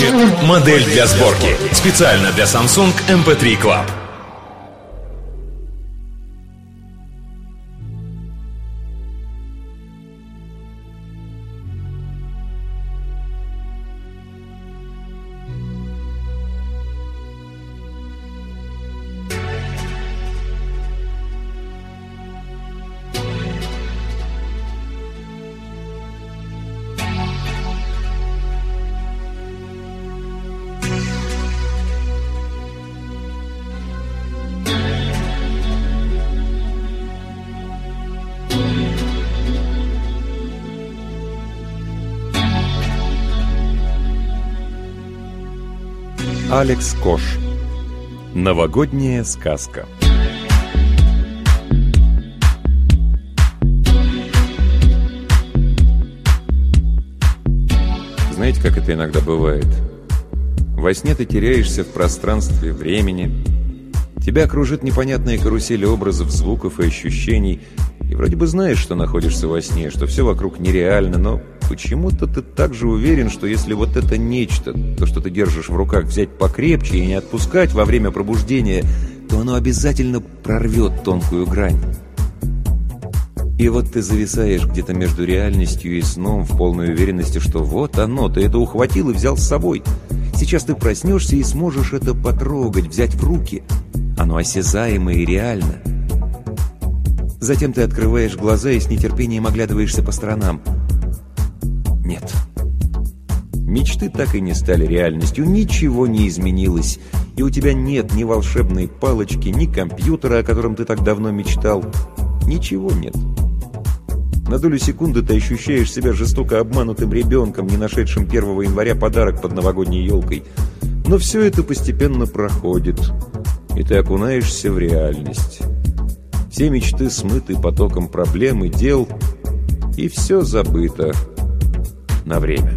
Модель для сборки. Специально для Samsung MP3 Club. Алекс Кош. Новогодняя сказка. Знаете, как это иногда бывает? Во сне ты теряешься в пространстве, времени. Тебя окружит непонятная карусель образов, звуков и ощущений. И вроде бы знаешь, что находишься во сне, что все вокруг нереально, но почему-то ты так же уверен, что если вот это нечто, то, что ты держишь в руках, взять покрепче и не отпускать во время пробуждения, то оно обязательно прорвет тонкую грань. И вот ты зависаешь где-то между реальностью и сном в полной уверенности, что вот оно, ты это ухватил и взял с собой. Сейчас ты проснешься и сможешь это потрогать, взять в руки. Оно осязаемо и реально. Затем ты открываешь глаза и с нетерпением оглядываешься по сторонам. Нет. Мечты так и не стали реальностью, ничего не изменилось. И у тебя нет ни волшебной палочки, ни компьютера, о котором ты так давно мечтал. Ничего нет. На долю секунды ты ощущаешь себя жестоко обманутым ребенком, не нашедшим 1 января подарок под новогодней елкой. Но все это постепенно проходит, и ты окунаешься в реальность. Все мечты смыты потоком проблем и дел, и все забыто на время.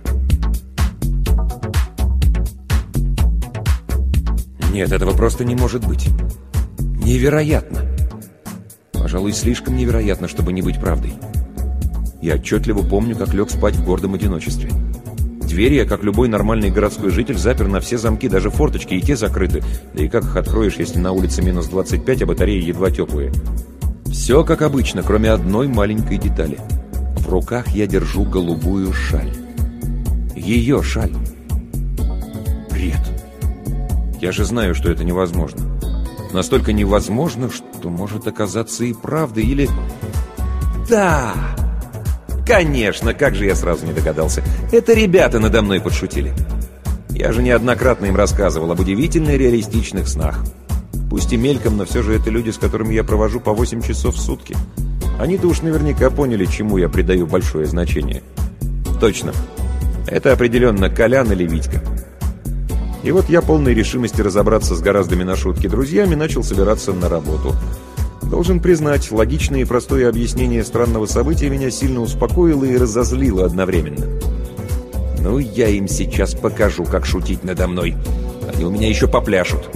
Нет, этого просто не может быть. Невероятно. Пожалуй, слишком невероятно, чтобы не быть правдой. Я отчетливо помню, как лег спать в гордом одиночестве. Двери я, как любой нормальный городской житель, запер на все замки, даже форточки, и те закрыты. Да и как их откроешь, если на улице минус 25, а батареи едва теплые? Все как обычно, кроме одной маленькой детали. В руках я держу голубую шаль. Ее шаль. Бред. Я же знаю, что это невозможно. Настолько невозможно, что может оказаться и правдой, или... Да! Конечно, как же я сразу не догадался. Это ребята надо мной подшутили. Я же неоднократно им рассказывал об удивительно реалистичных снах. Пусть и мельком, но все же это люди, с которыми я провожу по 8 часов в сутки. Они-то уж наверняка поняли, чему я придаю большое значение. Точно. Это определенно Колян или Витька. И вот я, полной решимости разобраться с гораздо на шутки друзьями, начал собираться на работу. Должен признать, логичное и простое объяснение странного события меня сильно успокоило и разозлило одновременно. Ну, я им сейчас покажу, как шутить надо мной. Они у меня еще попляшут.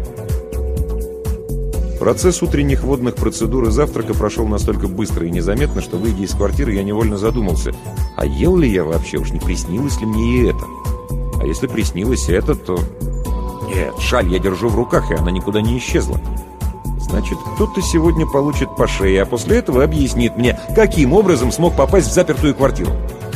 Процесс утренних водных процедур и завтрака прошел настолько быстро и незаметно, что, выйдя из квартиры, я невольно задумался, а ел ли я вообще, уж не приснилось ли мне и это? А если приснилось это, то... Нет, шаль я держу в руках, и она никуда не исчезла. Значит, кто-то сегодня получит по шее, а после этого объяснит мне, каким образом смог попасть в запертую квартиру.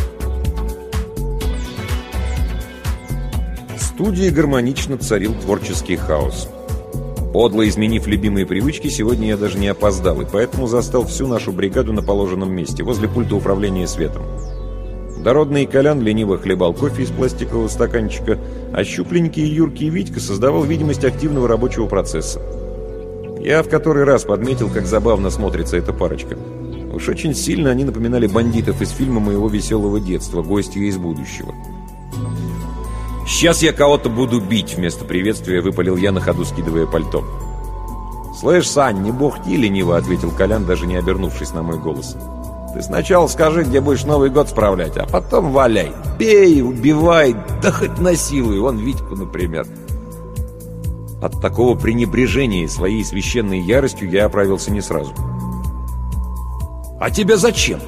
В студии гармонично царил творческий хаос. Подло изменив любимые привычки, сегодня я даже не опоздал, и поэтому застал всю нашу бригаду на положенном месте, возле пульта управления светом. Дородный Колян лениво хлебал кофе из пластикового стаканчика, а щупленький юркий Витька создавал видимость активного рабочего процесса. Я в который раз подметил, как забавно смотрится эта парочка. Уж очень сильно они напоминали бандитов из фильма моего веселого детства «Гостья из будущего». «Сейчас я кого-то буду бить», — вместо приветствия выпалил я, на ходу скидывая пальто. «Слышь, Сань, не бухти лениво», — ответил Колян, даже не обернувшись на мой голос. «Ты сначала скажи, где будешь Новый год справлять, а потом валяй. Бей, убивай, да хоть насилуй, вон Витьку, например». От такого пренебрежения своей священной яростью я оправился не сразу. «А тебе зачем?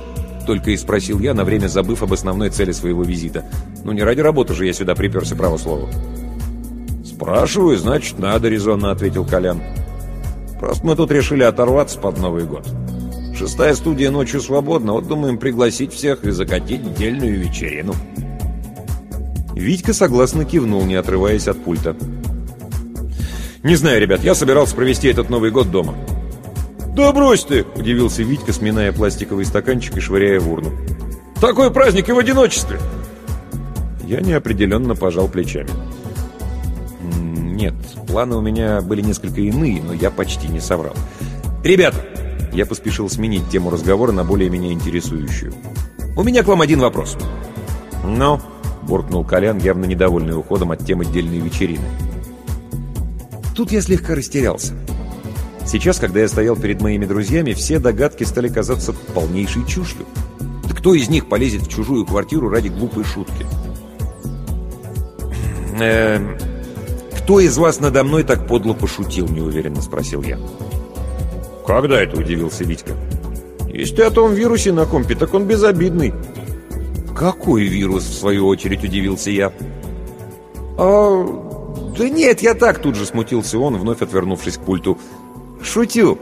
только и спросил я, на время забыв об основной цели своего визита. Ну, не ради работы же я сюда приперся, право слово. «Спрашиваю, значит, надо», — резонно ответил Колян. «Просто мы тут решили оторваться под Новый год. 6-я студия ночью свободна, вот думаем пригласить всех и закатить дельную вечерину». Витька согласно кивнул, не отрываясь от пульта. «Не знаю, ребят, я собирался провести этот Новый год дома». «Да брось ты!» — удивился Витька, сминая пластиковый стаканчик и швыряя в урну. «Такой праздник и в одиночестве!» Я неопределенно пожал плечами. «Нет, планы у меня были несколько иные, но я почти не соврал. Ребята!» — я поспешил сменить тему разговора на более меня интересующую. «У меня к вам один вопрос». «Ну?» — буркнул Колян, явно недовольный уходом от темы дельной вечерины. Тут я слегка растерялся. Сейчас, когда я стоял перед моими друзьями, все догадки стали казаться полнейшей чушью. Да кто из них полезет в чужую квартиру ради глупой шутки? «Кто из вас надо мной так подло пошутил?» — неуверенно спросил я. «Когда это?» — удивился Витька. «Если ты о том вирусе на компе, так он безобидный». «Какой вирус?» — в свою очередь удивился я. «Да нет, я так», — тут же смутился он, вновь отвернувшись к пульту. «Шутю».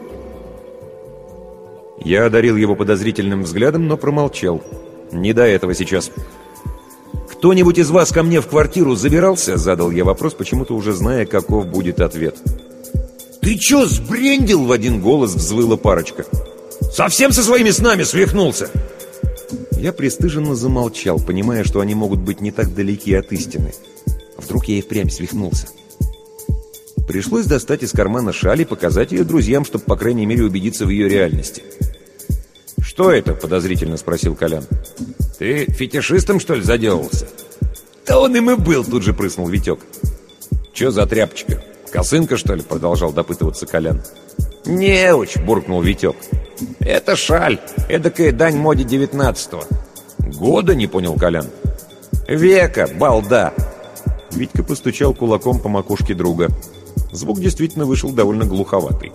Я одарил его подозрительным взглядом, но промолчал. Не до этого сейчас. «Кто-нибудь из вас ко мне в квартиру забирался?» — задал я вопрос, почему-то уже зная, каков будет ответ. «Ты чё, сбрендил?» — в один голос взвыла парочка. «Совсем со своими снами свихнулся!» Я пристыженно замолчал, понимая, что они могут быть не так далеки от истины. Вдруг я и впрямь свихнулся. Пришлось достать из кармана шаль и показать ее друзьям, чтобы, по крайней мере, убедиться в ее реальности. «Что это?» — подозрительно спросил Колян. «Ты фетишистом, что ли, заделался?» «Да он им и был!» — тут же прыснул Витек. «Че за тряпочка? Косынка, что ли?» — продолжал допытываться Колян. «Неуч!» — буркнул Витек. «Это шаль, эдакая дань моде 19-го». «Года?» — не понял Колян. «Века, балда!» Витька постучал кулаком по макушке друга. Звук действительно вышел довольно глуховатый.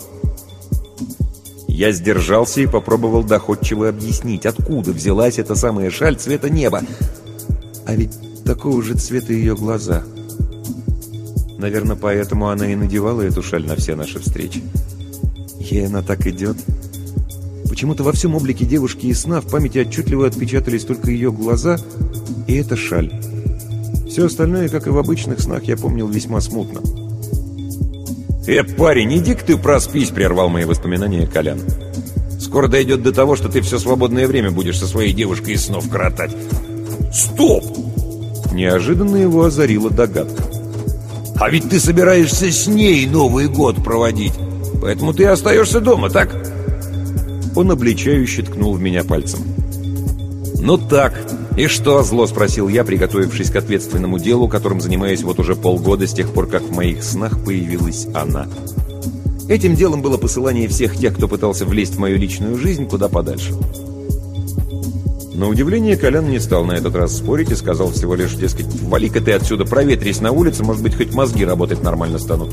Я сдержался и попробовал доходчиво объяснить, откуда взялась эта самая шаль цвета неба. А ведь такого же цвета ее глаза. Наверное, поэтому она и надевала эту шаль на все наши встречи. Ей она так идет. Почему-то во всем облике девушки из сна в памяти отчетливо отпечатались только ее глаза и эта шаль. Все остальное, как и в обычных снах, я помнил весьма смутно. Парень, иди-ка ты проспись!» — прервал мои воспоминания Колян. «Скоро дойдет до того, что ты все свободное время будешь со своей девушкой из снов коротать». «Стоп!» Неожиданно его озарила догадка. «А ведь ты собираешься с ней Новый год проводить, поэтому ты остаешься дома, так?» Он обличающе ткнул в меня пальцем. «Ну так, и что?» — зло спросил я, приготовившись к ответственному делу, которым занимаюсь вот уже полгода с тех пор, как в моих снах появилась она. Этим делом было посылание всех тех, кто пытался влезть в мою личную жизнь, куда подальше. На удивление Колян не стал на этот раз спорить и сказал всего лишь, дескать, «Вали-ка ты отсюда, проветрись на улице, может быть, хоть мозги работать нормально станут».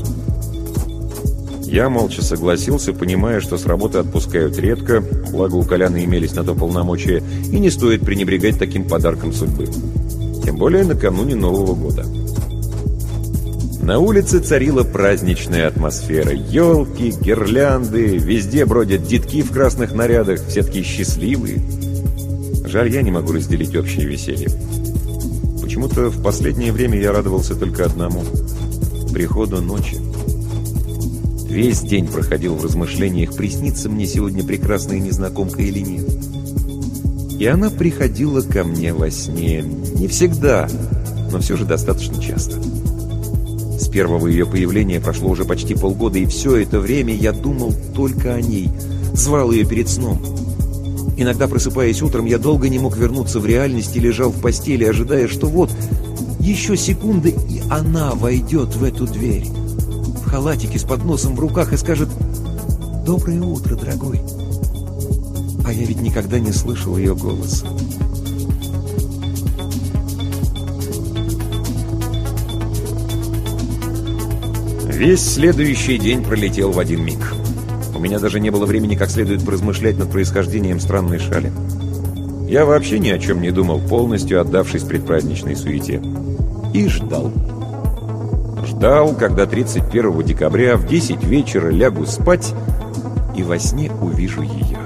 Я молча согласился, понимая, что с работы отпускают редко, благо у Коляна имелись на то полномочия, и не стоит пренебрегать таким подарком судьбы. Тем более накануне Нового года. На улице царила праздничная атмосфера. Елки, гирлянды, везде бродят детки в красных нарядах, все такие счастливые. Жаль, я не могу разделить общее веселье. Почему-то в последнее время я радовался только одному — приходу ночи. Весь день проходил в размышлениях, приснится мне сегодня прекрасная незнакомка или нет. И она приходила ко мне во сне. Не всегда, но все же достаточно часто. С первого ее появления прошло уже почти полгода, и все это время я думал только о ней, звал ее перед сном. Иногда, просыпаясь утром, я долго не мог вернуться в реальность и лежал в постели, ожидая, что вот, еще секунды, и она войдет в эту дверь. В халатике с подносом в руках и скажет: «Доброе утро, дорогой». А я ведь никогда не слышал ее голоса. Весь следующий день пролетел в один миг. У меня даже не было времени как следует поразмышлять над происхождением странной шали. Я вообще ни о чем не думал, полностью отдавшись предпраздничной суете. И ждал. Ждал, когда 31 декабря в 10 вечера лягу спать и во сне увижу ее.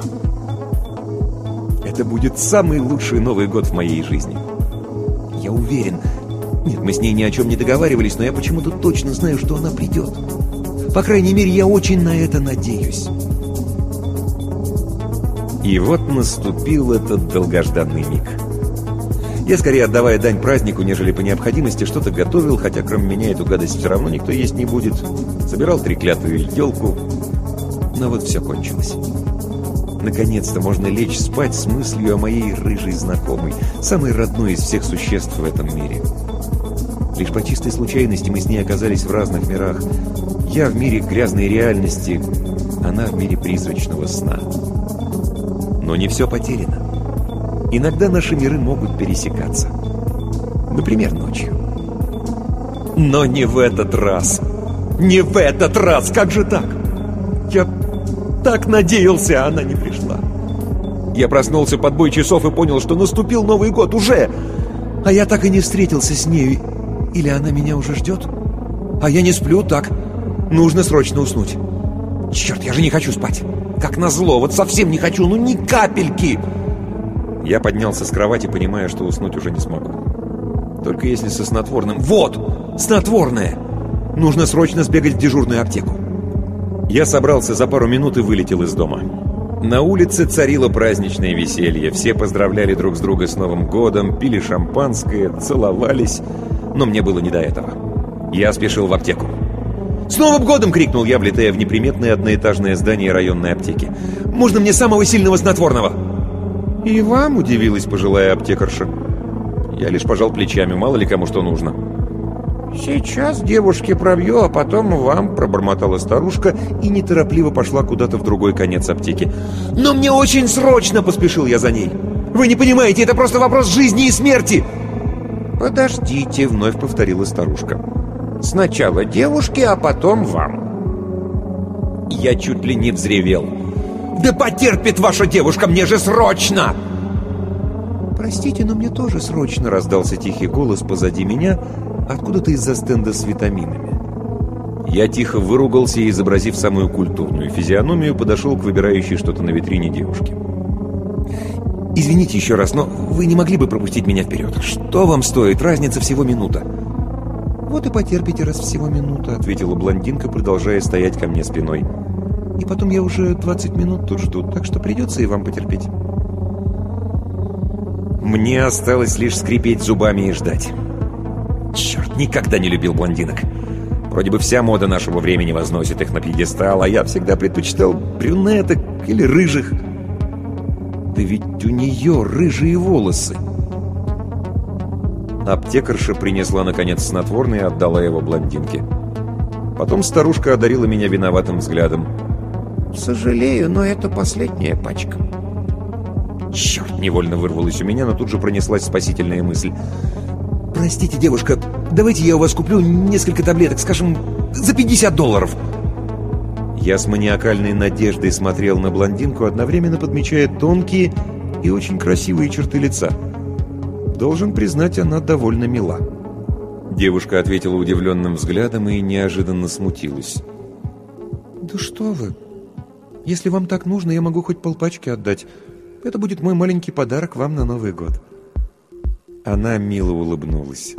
Это будет самый лучший Новый год в моей жизни. Я уверен. Нет, мы с ней ни о чем не договаривались, но я почему-то точно знаю, что она придет. По крайней мере, я очень на это надеюсь. И вот наступил этот долгожданный миг. Я скорее, отдавая дань празднику, нежели по необходимости, что-то готовил, хотя кроме меня эту гадость все равно никто есть не будет. Собирал треклятую елку. Но вот все кончилось. Наконец-то можно лечь спать с мыслью о моей рыжей знакомой, самой родной из всех существ в этом мире. Лишь по чистой случайности мы с ней оказались в разных мирах. Я в мире грязной реальности, она в мире призрачного сна. Но не все потеряно. Иногда наши миры могут пересекаться. Например, ночью. Но не в этот раз. Не в этот раз! Как же так? Я так надеялся, а она не пришла. Я проснулся под бой часов и понял, что наступил Новый год уже. А я так и не встретился с нею. Или она меня уже ждет? А я не сплю, так. Нужно срочно уснуть. Черт, я же не хочу спать. Как назло, вот совсем не хочу, ну ни капельки. Я поднялся с кровати, понимая, что уснуть уже не смогу. Только если со снотворным. Вот! Снотворное! Нужно срочно сбегать в дежурную аптеку. Я собрался за пару минут и вылетел из дома. На улице царило праздничное веселье. Все поздравляли друг с друга с Новым годом, пили шампанское, целовались. Но мне было не до этого. Я спешил в аптеку. «С Новым годом!» — крикнул я, влетая в неприметное одноэтажное здание районной аптеки. «Можно мне самого сильного снотворного?» «И вам?» — удивилась пожилая аптекарша. Я лишь пожал плечами, мало ли кому что нужно. «Сейчас девушке пробью, а потом вам», — пробормотала старушка и неторопливо пошла куда-то в другой конец аптеки. «Но мне очень срочно!» — поспешил я за ней. «Вы не понимаете, это просто вопрос жизни и смерти!» «Подождите», — вновь повторила старушка. «Сначала девушке, а потом вам». Я чуть ли не взревел. «Да потерпит ваша девушка, мне же срочно!» «Простите, но мне тоже срочно», — раздался тихий голос позади меня, откуда-то из-за стенда с витаминами. Я тихо выругался и, изобразив самую культурную физиономию, подошел к выбирающей что-то на витрине девушке. «Извините еще раз, но вы не могли бы пропустить меня вперед? Что вам стоит? Разница всего минута». «Вот и потерпите, раз всего минута», — ответила блондинка, продолжая стоять ко мне спиной. «И потом я уже 20 минут тут жду, так что придется и вам потерпеть». Мне осталось лишь скрипеть зубами и ждать. Черт, никогда не любил блондинок. Вроде бы вся мода нашего времени возносит их на пьедестал, а я всегда предпочитал брюнеток или рыжих. Да ведь у нее рыжие волосы. Аптекарша принесла, наконец, снотворное и отдала его блондинке. Потом старушка одарила меня виноватым взглядом. «Сожалею, но это последняя пачка». Черт, невольно вырвалось у меня, но тут же пронеслась спасительная мысль. «Простите, девушка, давайте я у вас куплю несколько таблеток, скажем, за $50». Я с маниакальной надеждой смотрел на блондинку, одновременно подмечая тонкие и очень красивые черты лица. Должен признать, она довольно мила. Девушка ответила удивленным взглядом и неожиданно смутилась. «Да что вы! Если вам так нужно, я могу хоть полпачки отдать. Это будет мой маленький подарок вам на Новый год». Она мило улыбнулась.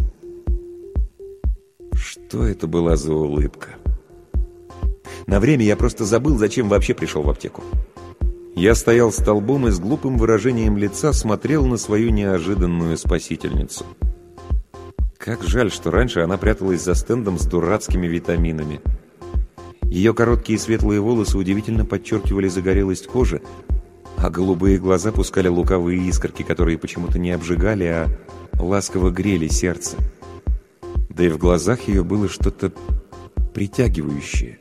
Что это была за улыбка? На время я просто забыл, зачем вообще пришел в аптеку. Я стоял столбом и с глупым выражением лица смотрел на свою неожиданную спасительницу. Как жаль, что раньше она пряталась за стендом с дурацкими витаминами. Ее короткие светлые волосы удивительно подчеркивали загорелость кожи, а голубые глаза пускали лукавые искорки, которые почему-то не обжигали, а ласково грели сердце. Да и в глазах ее было что-то притягивающее.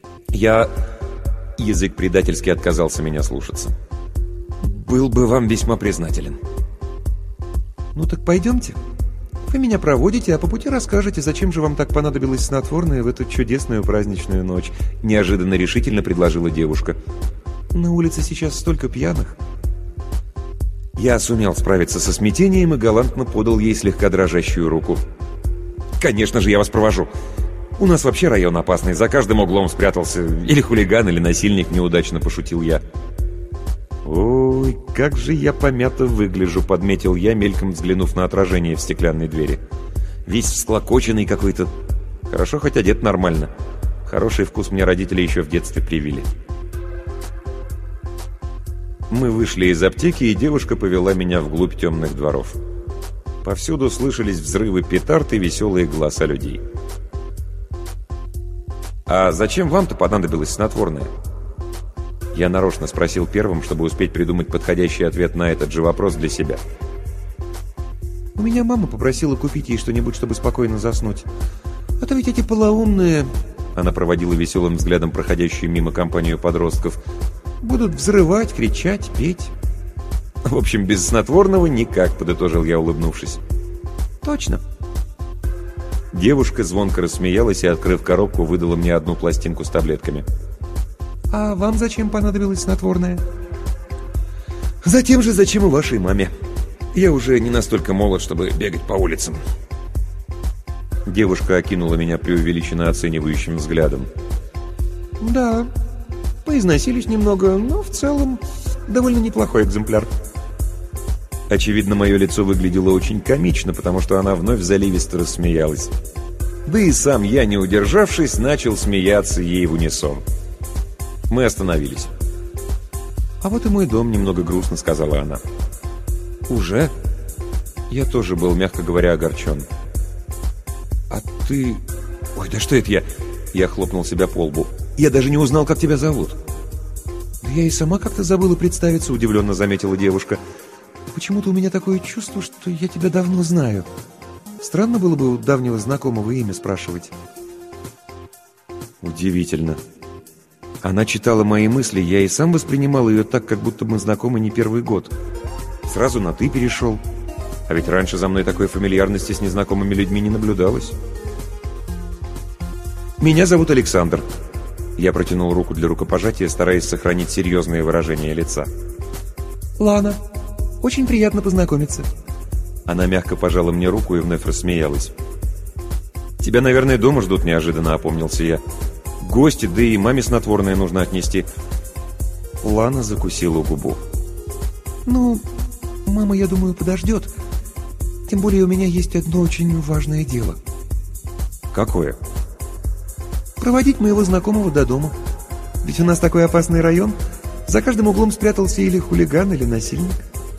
Язык предательски отказался меня слушаться. «Был бы вам весьма признателен». «Ну так пойдемте. Вы меня проводите, а по пути расскажете, зачем же вам так понадобилось снотворное в эту чудесную праздничную ночь», — неожиданно решительно предложила девушка. «На улице сейчас столько пьяных». Я сумел справиться со смятением и галантно подал ей слегка дрожащую руку. «Конечно же, я вас провожу. У нас вообще район опасный, за каждым углом спрятался или хулиган, или насильник», — неудачно пошутил я. «Ой, как же я помято выгляжу», — подметил я, мельком взглянув на отражение в стеклянной двери. «Весь всклокоченный какой-то. Хорошо, хоть одет нормально. Хороший вкус мне родители еще в детстве привили». Мы вышли из аптеки, и девушка повела меня вглубь темных дворов. Повсюду слышались взрывы петард и веселые голоса людей. «А зачем вам-то понадобилось снотворное?» Я нарочно спросил первым, чтобы успеть придумать подходящий ответ на этот же вопрос для себя. «У меня мама попросила купить ей что-нибудь, чтобы спокойно заснуть. А то ведь эти полоумные...» Она проводила веселым взглядом проходящую мимо компанию подростков. «Будут взрывать, кричать, петь». «В общем, без снотворного никак», — подытожил я, улыбнувшись. «Точно». Девушка звонко рассмеялась и, открыв коробку, выдала мне одну пластинку с таблетками. «А вам зачем понадобилось снотворное?» «Затем же, зачем и вашей маме. Я уже не настолько молод, чтобы бегать по улицам». Девушка окинула меня преувеличенно оценивающим взглядом. «Да, поизносились немного, но в целом довольно неплохой экземпляр». Очевидно, мое лицо выглядело очень комично, потому что она вновь заливисто рассмеялась. Да и сам я, не удержавшись, начал смеяться ей в унисон. Мы остановились. «А вот и мой дом», — немного грустно сказала она. «Уже?» Я тоже был, мягко говоря, огорчен. «А ты...» «Ой, да что это я?» Я хлопнул себя по лбу. «Я даже не узнал, как тебя зовут». «Да я и сама как-то забыла представиться», — удивленно заметила девушка. «Почему-то у меня такое чувство, что я тебя давно знаю. Странно было бы у давнего знакомого имя спрашивать». Удивительно. Она читала мои мысли, я и сам воспринимал ее так, как будто мы знакомы не первый год. Сразу на «ты» перешел. А ведь раньше за мной такой фамильярности с незнакомыми людьми не наблюдалось. «Меня зовут Александр». Я протянул руку для рукопожатия, стараясь сохранить серьезное выражение лица. «Лана. Очень приятно познакомиться». Она мягко пожала мне руку и вновь рассмеялась. «Тебя, наверное, дома ждут», — неожиданно опомнился я. «Гости, да и маме снотворное нужно отнести». Лана закусила губу. «Ну, мама, я думаю, подождет. Тем более у меня есть одно очень важное дело». «Какое?» «Проводить моего знакомого до дома. Ведь у нас такой опасный район. За каждым углом спрятался или хулиган, или насильник».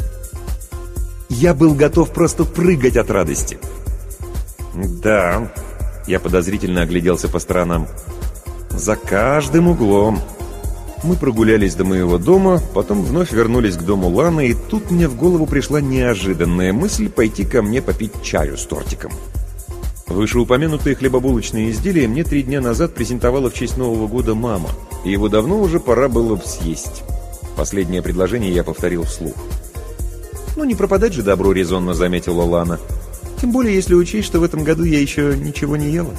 Я был готов просто прыгать от радости. «Да», — я подозрительно огляделся по сторонам. «За каждым углом». Мы прогулялись до моего дома, потом вновь вернулись к дому Ланы, и тут мне в голову пришла неожиданная мысль пойти ко мне попить чаю с тортиком. Вышеупомянутые хлебобулочные изделия мне 3 дня назад презентовала в честь Нового года мама, и его давно уже пора было бы съесть. Последнее предложение я повторил вслух. «Ну, не пропадать же добру», — резонно заметила Лана. «Тем более, если учесть, что в этом году я еще ничего не ела».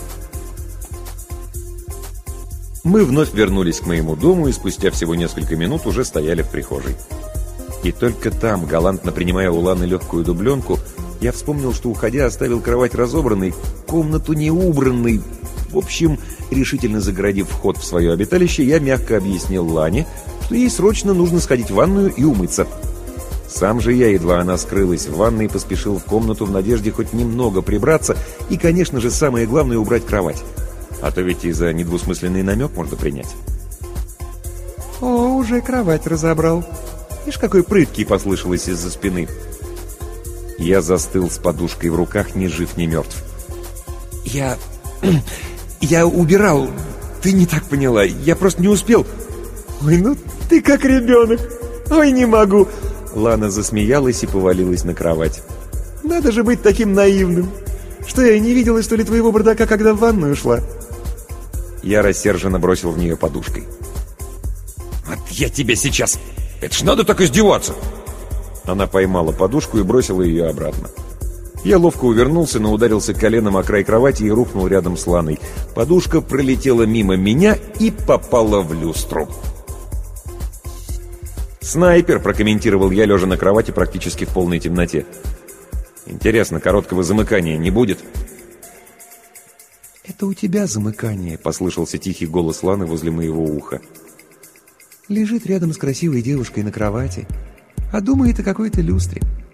Мы вновь вернулись к моему дому и спустя всего несколько минут уже стояли в прихожей. И только там, галантно принимая у Ланы легкую дубленку, я вспомнил, что, уходя, оставил кровать разобранной, комнату не убранной. В общем, решительно загородив вход в свое обиталище, я мягко объяснил Лане, что ей срочно нужно сходить в ванную и умыться. Сам же я, едва она скрылась в ванной, поспешил в комнату в надежде хоть немного прибраться и, конечно же, самое главное — убрать кровать. А то ведь и за недвусмысленный намек можно принять. «О, уже кровать разобрал. Ишь, какой прыткий!» — послышалось из-за спины. Я застыл с подушкой в руках, ни жив, ни мертв. Я убирал. Ты не так поняла. Я просто не успел». «Ой, ну ты как ребенок. Ой, не могу». Лана засмеялась и повалилась на кровать. «Надо же быть таким наивным. Что, я не видела, что ли, твоего бардака, когда в ванную шла?» Я рассерженно бросил в нее подушкой. «Вот я тебе сейчас... Это ж надо так издеваться!» Она поймала подушку и бросила ее обратно. Я ловко увернулся, но ударился коленом о край кровати и рухнул рядом с Ланой. Подушка пролетела мимо меня и попала в люстру. «Снайпер», — прокомментировал я, лежа на кровати практически в полной темноте. «Интересно, короткого замыкания не будет?» «Это у тебя замыкание», — послышался тихий голос Ланы возле моего уха. «Лежит рядом с красивой девушкой на кровати, а думает о какой-то люстре.